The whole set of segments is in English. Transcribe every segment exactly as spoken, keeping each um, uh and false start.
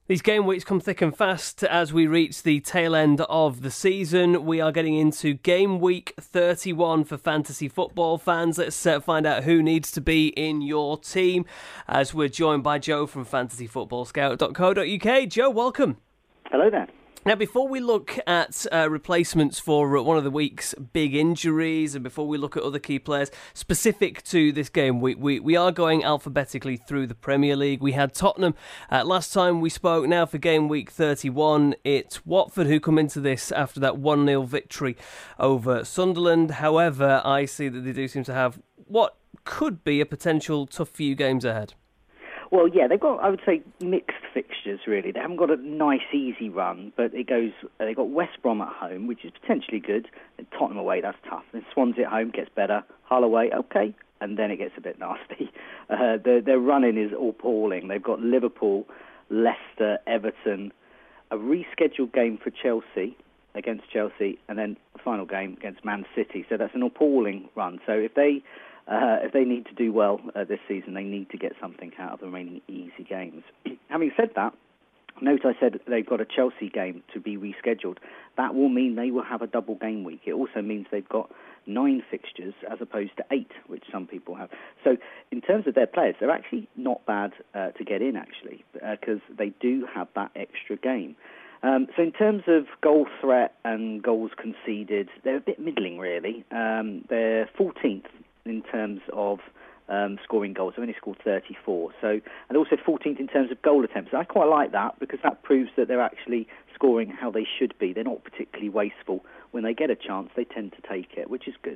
These game weeks come thick and fast as we reach the tail end of the season. We are getting into game week thirty-one for fantasy football fans. Let's uh, find out who needs to be in your team as we're joined by Joe from fantasy football scout dot co dot uk. Joe, welcome. Hello there. Now, before we look at uh, replacements for one of the week's big injuries, and before we look at other key players specific to this game week, we, we are going alphabetically through the Premier League. We had Tottenham uh, last time we spoke. Now for game week thirty-one, it's Watford who come into this after that one nil victory over Sunderland. However, I see that they do seem to have what could be a potential tough few games ahead. Well, yeah, they've got, I would say, mixed fixtures, really. They haven't got a nice, easy run, but it goes, uh, they've got West Brom at home, which is potentially good. And Tottenham away, that's tough. Then Swansea at home gets better. Hull away, okay. And then it gets a bit nasty. Uh, their, their running is appalling. They've got Liverpool, Leicester, Everton, a rescheduled game for Chelsea, against Chelsea, and then a final game against Man City. So that's an appalling run. So if they... Uh, if they need to do well uh, this season, they need to get something out of the remaining easy games. Having said that, note I said they've got a Chelsea game to be rescheduled. That will mean they will have a double game week. It also means they've got nine fixtures as opposed to eight, which some people have. So in terms of their players, they're actually not bad uh, to get in, actually, because uh, they do have that extra game. Um, so in terms of goal threat and goals conceded, they're a bit middling, really. Um, they're fourteenth in terms of um, scoring goals. They've only scored thirty-four. So, and also fourteenth in terms of goal attempts. I quite like that because that proves that they're actually scoring how they should be. They're not particularly wasteful. When they get a chance, they tend to take it, which is good.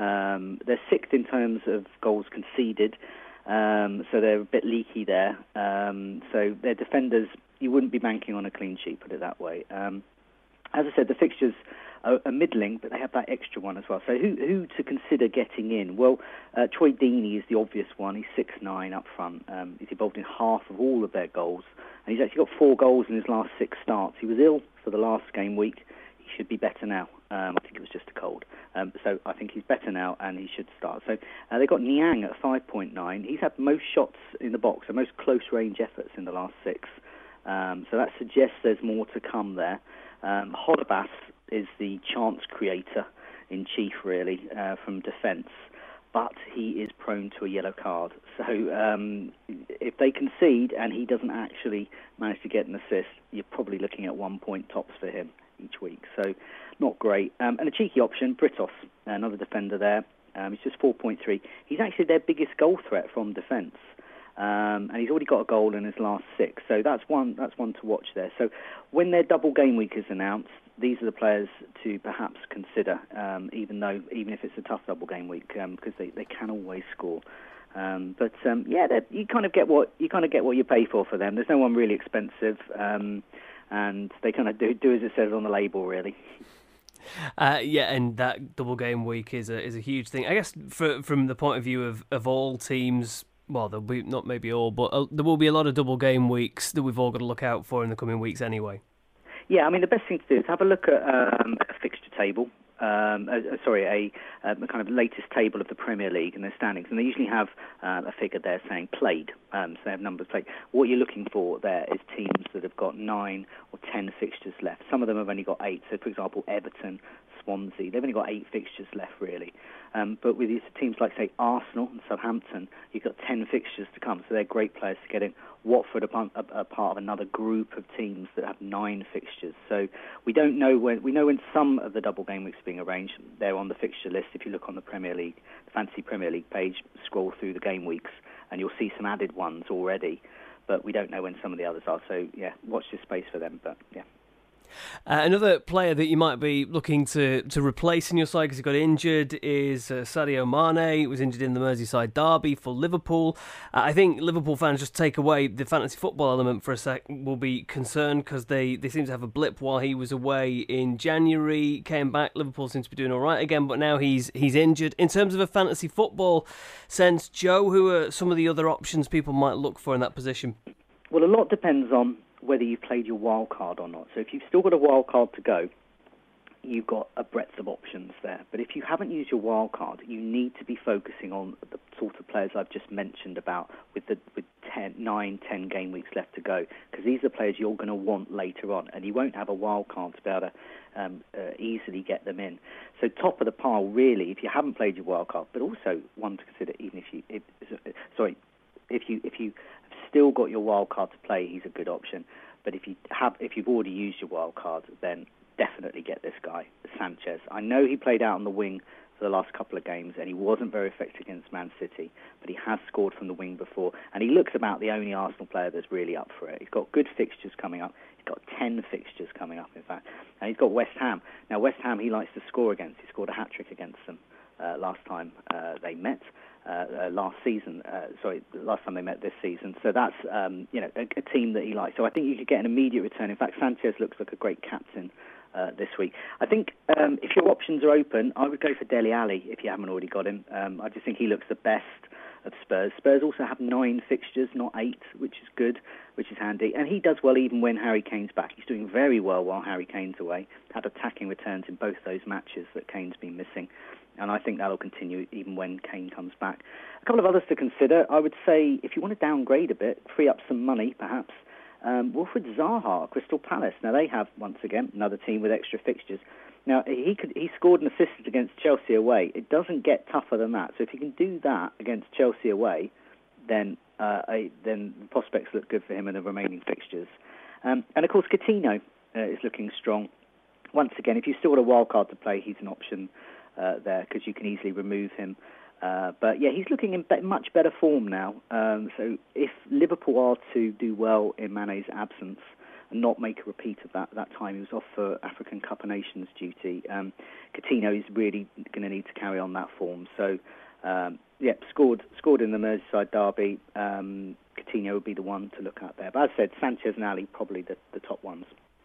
Um, they're sixth in terms of goals conceded, um, so they're a bit leaky there. Um, so their defenders, you wouldn't be banking on a clean sheet, put it that way. Um, as I said, the fixtures are middling, but they have that extra one as well. So who who to consider getting in? Well, uh, Troy Deeney is the obvious one. He's six nine up front. Um, he's involved in half of all of their goals, and he's actually got four goals in his last six starts. He was ill for the last game week. He should be better now. Um, I think it was just a cold. Um, so I think he's better now, and he should start. So uh, they've got Niang at five point nine. He's had most shots in the box, and most close-range efforts in the last six. Um, so that suggests there's more to come there. Um, Holebas is the chance creator in chief, really, uh, from defence, but he is prone to a yellow card. So um, if they concede and he doesn't actually manage to get an assist, you're probably looking at one point tops for him each week. So not great. Um, and a cheeky option, Britos, another defender there. Um, he's just four point three. He's actually their biggest goal threat from defence. Um, and he's already got a goal in his last six, so that's one that's one to watch there. So when their double game week is announced, these are the players to perhaps consider, um, even though even if it's a tough double game week, um, because they, they can always score. Um, but um, yeah, you kind of get what you kind of get what you pay for for them. There's no one really expensive, um, and they kind of do, do as it says on the label, really. Uh, yeah, and that double game week is a is a huge thing. I guess for, from the point of view of, of all teams. Well, there'll be not maybe all, but uh, there will be a lot of double game weeks that we've all got to look out for in the coming weeks anyway. Yeah, I mean, the best thing to do is have a look at um, a fixture table. Um, uh, sorry, a, um, a kind of latest table of the Premier League and their standings, and they usually have uh, a figure there saying played. Um, so they have numbers played. What you're looking for there is teams that have got nine or ten fixtures left. Some of them have only got eight. So, for example, Everton, Swansea, they've only got eight fixtures left, really. Um, but with these teams like, say, Arsenal and Southampton, you've got ten fixtures to come, so they're great players to get in. Watford are, are, are part of another group of teams that have nine fixtures. So we don't know when, we know when some of the double game weeks are being arranged. They're on the fixture list. If you look on the Premier League, the Fantasy Premier League page, scroll through the game weeks, and you'll see some added ones already. But we don't know when some of the others are. So, yeah, watch this space for them. But, yeah. Uh, another player that you might be looking to, to replace in your side because he got injured is uh, Sadio Mane. He was injured in the Merseyside derby for Liverpool. Uh, I think Liverpool fans, just take away the fantasy football element for a sec, will be concerned because they, they seem to have a blip while he was away in January. Came back, Liverpool seems to be doing all right again, but now he's he's injured. In terms of a fantasy football sense, Joe, who are some of the other options people might look for in that position? Well, a lot depends on whether you've played your wild card or not. So if you've still got a wild card to go, you've got a breadth of options there. But if you haven't used your wild card, you need to be focusing on the sort of players I've just mentioned about with the with ten, nine, ten game weeks left to go, because these are players you're going to want later on, and you won't have a wild card to be able to um, uh, easily get them in. So top of the pile, really, if you haven't played your wild card, but also one to consider, even if you, if, sorry, if you if you have still got your wild card to play, he's a good option. But if you have, if you've already used your wild card, then definitely get this guy, Sanchez. I know he played out on the wing for the last couple of games, and he wasn't very effective against Man City, but he has scored from the wing before, and he looks about the only Arsenal player that's really up for it. He's got good fixtures coming up. He's got ten fixtures coming up, in fact, and he's got West Ham. Now, West Ham, he likes to score against. He scored a hat-trick against them uh, last time uh, they met. Uh, uh, last season, uh, sorry, last time they met this season. So that's, um, you know, a, a team that he likes. So I think you could get an immediate return. In fact, Sanchez looks like a great captain uh, this week. I think um, if your options are open, I would go for Dele Alli if you haven't already got him. Um, I just think he looks the best of Spurs. Spurs also have nine fixtures, not eight, which is good, which is handy. And he does well even when Harry Kane's back. He's doing very well while Harry Kane's away. Had attacking returns in both those matches that Kane's been missing. And I think that'll continue even when Kane comes back. A couple of others to consider. I would say if you want to downgrade a bit, free up some money perhaps, um, Wilfried Zaha, Crystal Palace. Now they have, once again, another team with extra fixtures. Now he could he scored an assist against Chelsea away. It doesn't get tougher than that. So if you can do that against Chelsea away, then uh, I, then the prospects look good for him in the remaining fixtures. Um, and of course Coutinho uh, is looking strong. Once again, if you still got a wild card to play, he's an option Uh, there, because you can easily remove him. Uh, but yeah, he's looking in be- much better form now. Um, so if Liverpool are to do well in Mane's absence and not make a repeat of that, that time he was off for African Cup of Nations duty, um, Coutinho is really going to need to carry on that form. So um, yeah, scored scored in the Merseyside derby. Um, Coutinho would be the one to look at there. But as I said, Sanchez and Ali probably the, the top ones.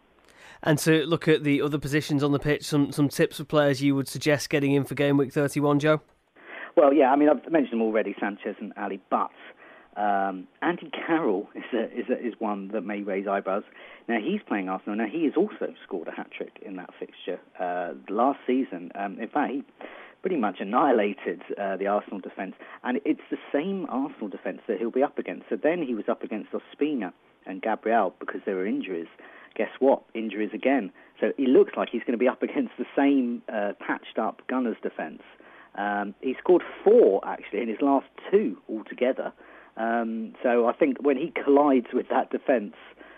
And to look at the other positions on the pitch, some some tips for players you would suggest getting in for game week thirty-one, Joe? Well, yeah, I mean, I've mentioned them already, Sanchez and Ali, but um, Andy Carroll is, a, is, a, is one that may raise eyebrows. Now, he's playing Arsenal. Now, he has also scored a hat-trick in that fixture uh, last season. Um, in fact, he pretty much annihilated uh, the Arsenal defence, and it's the same Arsenal defence that he'll be up against. So then he was up against Ospina and Gabriel because there were injuries. Guess what? Injuries again. So he looks like he's going to be up against the same uh, patched-up Gunners defence. Um, he scored four, actually, in his last two altogether. Um, so I think when he collides with that defence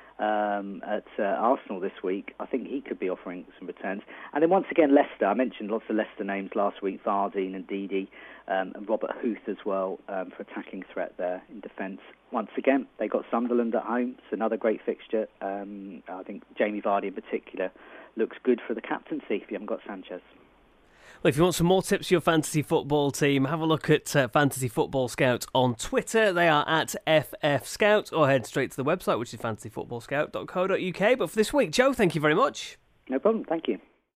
um, at uh, Arsenal this week, I think he could be offering some returns. And then once again, Leicester. I mentioned lots of Leicester names last week, Vardyne and Didi, um, and Robert Huth as well um, for attacking threat there in defence. Once again, they got Sunderland at home. It's another great fixture. Um, I think Jamie Vardy in particular looks good for the captaincy if you haven't got Sanchez. Well, if you want some more tips for your fantasy football team, have a look at uh, Fantasy Football Scout on Twitter. They are at F F Scout, or head straight to the website, which is fantasy football scout dot co dot uk. But for this week, Joe, thank you very much. No problem. Thank you.